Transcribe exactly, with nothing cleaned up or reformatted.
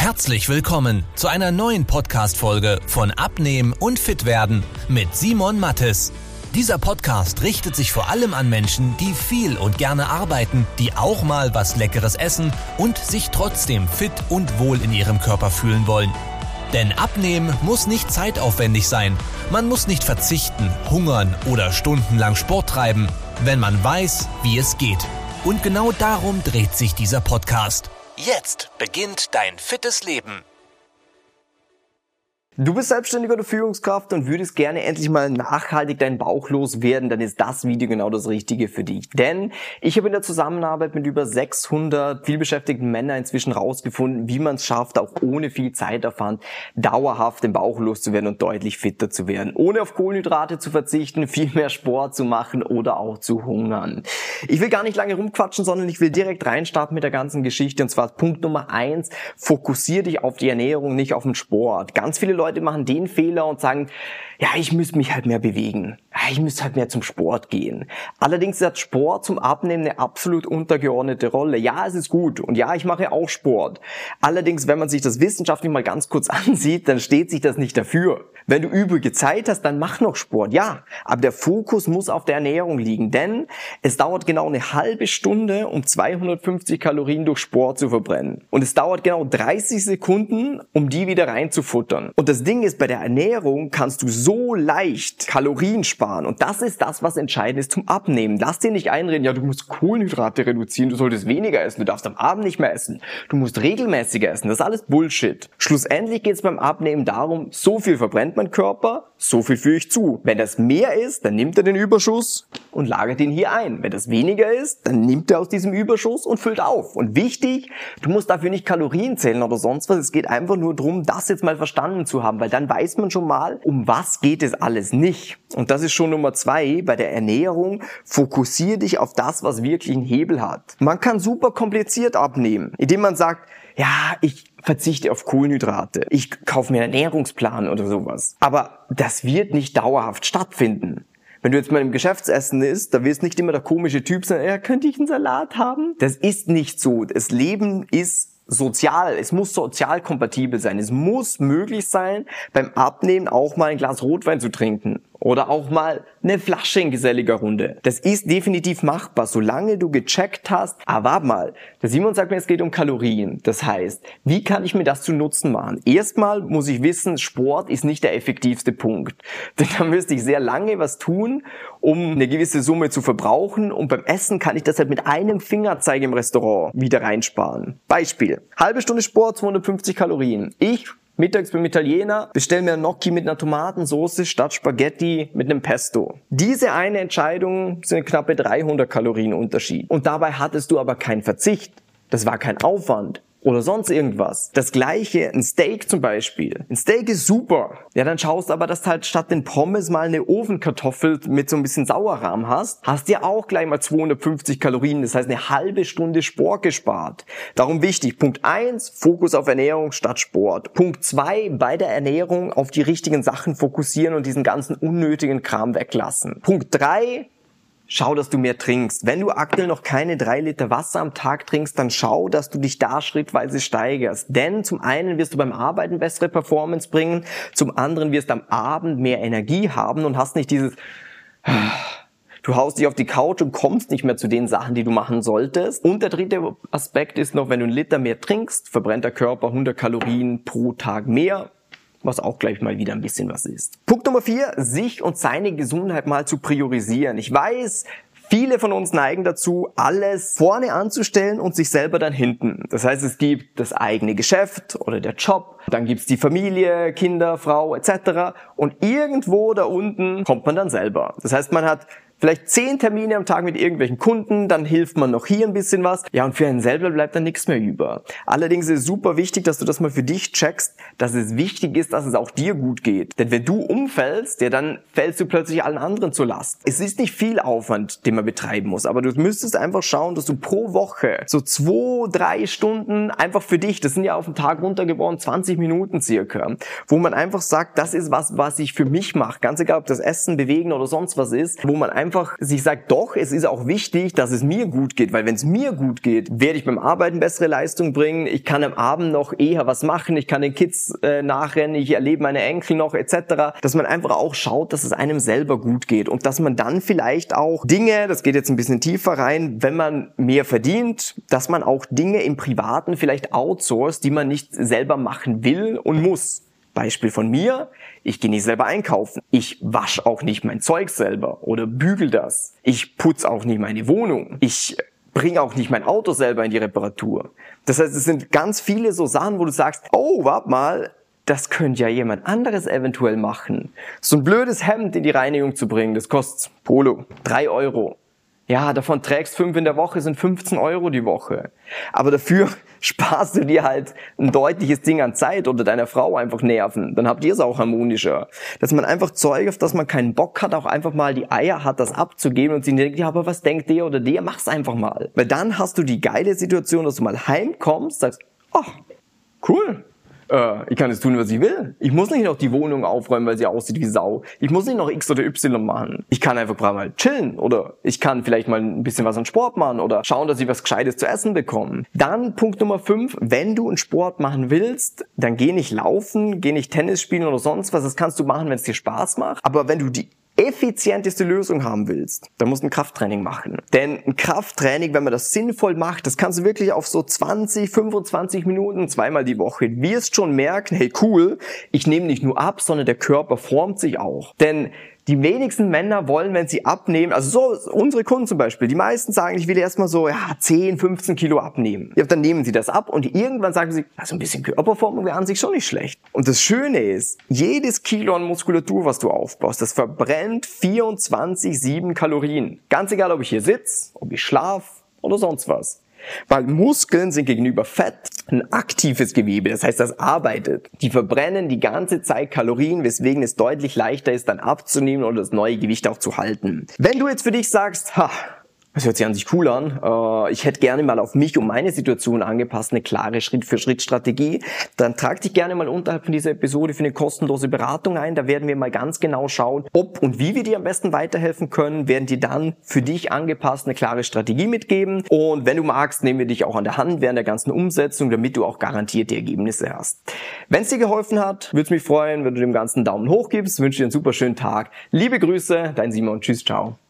Herzlich willkommen zu einer neuen Podcast-Folge von Abnehmen und Fitwerden mit Simon Mattes. Dieser Podcast richtet sich vor allem an Menschen, die viel und gerne arbeiten, die auch mal was Leckeres essen und sich trotzdem fit und wohl in ihrem Körper fühlen wollen. Denn Abnehmen muss nicht zeitaufwendig sein. Man muss nicht verzichten, hungern oder stundenlang Sport treiben, wenn man weiß, wie es geht. Und genau darum dreht sich dieser Podcast. Jetzt beginnt dein fittes Leben. Du bist Selbstständiger oder Führungskraft und würdest gerne endlich mal nachhaltig deinen Bauch loswerden, dann ist das Video genau das Richtige für dich. Denn ich habe in der Zusammenarbeit mit über sechshundert vielbeschäftigten Männern inzwischen rausgefunden, wie man es schafft, auch ohne viel Zeitaufwand dauerhaft den Bauch loszuwerden und deutlich fitter zu werden. Ohne auf Kohlenhydrate zu verzichten, viel mehr Sport zu machen oder auch zu hungern. Ich will gar nicht lange rumquatschen, sondern ich will direkt reinstarten mit der ganzen Geschichte. Und zwar Punkt Nummer eins, fokussier dich auf die Ernährung, nicht auf den Sport. Ganz viele Leute Leute machen den Fehler und sagen, ja, ich müsste mich halt mehr bewegen. Ja, ich müsste halt mehr zum Sport gehen. Allerdings hat Sport zum Abnehmen eine absolut untergeordnete Rolle. Ja, es ist gut und ja, ich mache auch Sport. Allerdings, wenn man sich das wissenschaftlich mal ganz kurz ansieht, dann steht sich das nicht dafür. Wenn du übrige Zeit hast, dann mach noch Sport. Ja, aber der Fokus muss auf der Ernährung liegen, denn es dauert genau eine halbe Stunde, um zweihundertfünfzig Kalorien durch Sport zu verbrennen. Und es dauert genau dreißig Sekunden, um die wieder reinzufuttern. Und das Ding ist, bei der Ernährung kannst du so leicht Kalorien sparen. Und das ist das, was entscheidend ist zum Abnehmen. Lass dir nicht einreden, ja, du musst Kohlenhydrate reduzieren, du solltest weniger essen, du darfst am Abend nicht mehr essen, du musst regelmäßiger essen. Das ist alles Bullshit. Schlussendlich geht es beim Abnehmen darum, so viel verbrennt mein Körper, so viel führe ich zu. Wenn das mehr ist, dann nimmt er den Überschuss und lagert ihn hier ein. Wenn das weniger ist, dann nimmt er aus diesem Überschuss und füllt auf. Und wichtig, du musst dafür nicht Kalorien zählen oder sonst was. Es geht einfach nur darum, das jetzt mal verstanden zu haben, weil dann weiß man schon mal, um was geht es alles nicht. Und das ist schon Nummer zwei. Bei der Ernährung fokussiere dich auf das, was wirklich einen Hebel hat. Man kann super kompliziert abnehmen, indem man sagt, ja, ich verzichte auf Kohlenhydrate, ich kaufe mir einen Ernährungsplan oder sowas. Aber das wird nicht dauerhaft stattfinden. Wenn du jetzt mal im Geschäftsessen isst, da wirst nicht immer der komische Typ sein, ja, könnte ich einen Salat haben? Das ist nicht so. Das Leben ist sozial, es muss sozial kompatibel sein. Es muss möglich sein, beim Abnehmen auch mal ein Glas Rotwein zu trinken oder auch mal eine Flasche in geselliger Runde. Das ist definitiv machbar, solange du gecheckt hast, aber warte mal, der Simon sagt mir, es geht um Kalorien. Das heißt, wie kann ich mir das zu Nutzen machen? Erstmal muss ich wissen, Sport ist nicht der effektivste Punkt. Denn dann müsste ich sehr lange was tun, um eine gewisse Summe zu verbrauchen, und beim Essen kann ich das halt mit einem Fingerzeig im Restaurant wieder reinsparen. Beispiel, halbe Stunde Sport, zweihundertfünfzig Kalorien. Ich mittags beim Italiener bestell mir Gnocchi mit einer Tomatensauce statt Spaghetti mit einem Pesto. Diese eine Entscheidung sind knappe dreihundert Kalorien Unterschied. Und dabei hattest du aber keinen Verzicht. Das war kein Aufwand oder sonst irgendwas. Das gleiche, ein Steak zum Beispiel. Ein Steak ist super. Ja, dann schaust aber, dass du halt statt den Pommes mal eine Ofenkartoffel mit so ein bisschen Sauerrahm hast. Hast dir auch gleich mal zweihundertfünfzig Kalorien, das heißt eine halbe Stunde Sport gespart. Darum wichtig, Punkt eins, Fokus auf Ernährung statt Sport. Punkt zwei, bei der Ernährung auf die richtigen Sachen fokussieren und diesen ganzen unnötigen Kram weglassen. Punkt drei, schau, dass du mehr trinkst. Wenn du aktuell noch keine drei Liter Wasser am Tag trinkst, dann schau, dass du dich da schrittweise steigerst. Denn zum einen wirst du beim Arbeiten bessere Performance bringen, zum anderen wirst du am Abend mehr Energie haben und hast nicht dieses, du haust dich auf die Couch und kommst nicht mehr zu den Sachen, die du machen solltest. Und der dritte Aspekt ist noch, wenn du einen Liter mehr trinkst, verbrennt der Körper hundert Kalorien pro Tag mehr, was auch gleich mal wieder ein bisschen was ist. Punkt Nummer vier, sich und seine Gesundheit mal zu priorisieren. Ich weiß, viele von uns neigen dazu, alles vorne anzustellen und sich selber dann hinten. Das heißt, es gibt das eigene Geschäft oder der Job, dann gibt's die Familie, Kinder, Frau et cetera. Und irgendwo da unten kommt man dann selber. Das heißt, man hat vielleicht zehn Termine am Tag mit irgendwelchen Kunden, dann hilft man noch hier ein bisschen was. Ja, und für einen selber bleibt dann nichts mehr über. Allerdings ist es super wichtig, dass du das mal für dich checkst, dass es wichtig ist, dass es auch dir gut geht. Denn wenn du umfällst, ja, dann fällst du plötzlich allen anderen zur Last. Es ist nicht viel Aufwand, den man betreiben muss, aber du müsstest einfach schauen, dass du pro Woche so zwei, drei Stunden einfach für dich, das sind ja auf den Tag runtergebrochen zwanzig Minuten circa, wo man einfach sagt, das ist was, was ich für mich mache. Ganz egal, ob das Essen, Bewegen oder sonst was ist, wo man einfach einfach sich sagt, doch, es ist auch wichtig, dass es mir gut geht, weil wenn es mir gut geht, werde ich beim Arbeiten bessere Leistung bringen, ich kann am Abend noch eher was machen, ich kann den Kids äh, nachrennen, ich erlebe meine Enkel noch et cetera. Dass man einfach auch schaut, dass es einem selber gut geht und dass man dann vielleicht auch Dinge, das geht jetzt ein bisschen tiefer rein, wenn man mehr verdient, dass man auch Dinge im Privaten vielleicht outsourced, die man nicht selber machen will und muss. Beispiel von mir, ich gehe nicht selber einkaufen. Ich wasche auch nicht mein Zeug selber oder bügel das. Ich putze auch nicht meine Wohnung. Ich bringe auch nicht mein Auto selber in die Reparatur. Das heißt, es sind ganz viele so Sachen, wo du sagst, oh, warte mal, das könnte ja jemand anderes eventuell machen. So ein blödes Hemd in die Reinigung zu bringen, das kostet Polo, drei Euro. Ja, davon trägst fünf in der Woche, sind fünfzehn Euro die Woche. Aber dafür sparst du dir halt ein deutliches Ding an Zeit oder deiner Frau einfach Nerven. Dann habt ihr es auch harmonischer. Dass man einfach Zeug, auf das man keinen Bock hat, auch einfach mal die Eier hat, das abzugeben und sich denkt, ja, aber was denkt der oder der? Mach's einfach mal. Weil dann hast du die geile Situation, dass du mal heimkommst, sagst, ach, cool. Ich kann jetzt tun, was ich will. Ich muss nicht noch die Wohnung aufräumen, weil sie aussieht wie Sau. Ich muss nicht noch X oder Y machen. Ich kann einfach mal chillen oder ich kann vielleicht mal ein bisschen was an Sport machen oder schauen, dass ich was Gescheites zu essen bekomme. Dann Punkt Nummer fünf, wenn du einen Sport machen willst, dann geh nicht laufen, geh nicht Tennis spielen oder sonst was. Das kannst du machen, wenn es dir Spaß macht. Aber wenn du die effizienteste Lösung haben willst, dann musst du ein Krafttraining machen. Denn ein Krafttraining, wenn man das sinnvoll macht, das kannst du wirklich auf so zwanzig, fünfundzwanzig Minuten zweimal die Woche. Du wirst schon merken, hey cool, ich nehme nicht nur ab, sondern der Körper formt sich auch. Denn die wenigsten Männer wollen, wenn sie abnehmen, also so unsere Kunden zum Beispiel, die meisten sagen, ich will erstmal so ja, zehn, fünfzehn Kilo abnehmen. Ja, dann nehmen sie das ab und irgendwann sagen sie, also ein bisschen Körperformung wäre an sich schon nicht schlecht. Und das Schöne ist, jedes Kilo an Muskulatur, was du aufbaust, das verbrennt vierundzwanzig sieben Kalorien. Ganz egal, ob ich hier sitze, ob ich schlafe oder sonst was. Weil Muskeln sind gegenüber Fett ein aktives Gewebe, das heißt, das arbeitet. Die verbrennen die ganze Zeit Kalorien, weswegen es deutlich leichter ist, dann abzunehmen oder das neue Gewicht auch zu halten. Wenn du jetzt für dich sagst, ha, das hört sich an sich cool an. Ich hätte gerne mal auf mich und meine Situation angepasst eine klare Schritt-für-Schritt-Strategie. Dann trag dich gerne mal unterhalb von dieser Episode für eine kostenlose Beratung ein. Da werden wir mal ganz genau schauen, ob und wie wir dir am besten weiterhelfen können. Werden dir dann für dich angepasst eine klare Strategie mitgeben. Und wenn du magst, nehmen wir dich auch an der Hand während der ganzen Umsetzung, damit du auch garantiert die Ergebnisse hast. Wenn es dir geholfen hat, würde es mich freuen, wenn du dem Ganzen einen Daumen hoch gibst. Ich wünsche dir einen super schönen Tag. Liebe Grüße, dein Simon. Tschüss, ciao.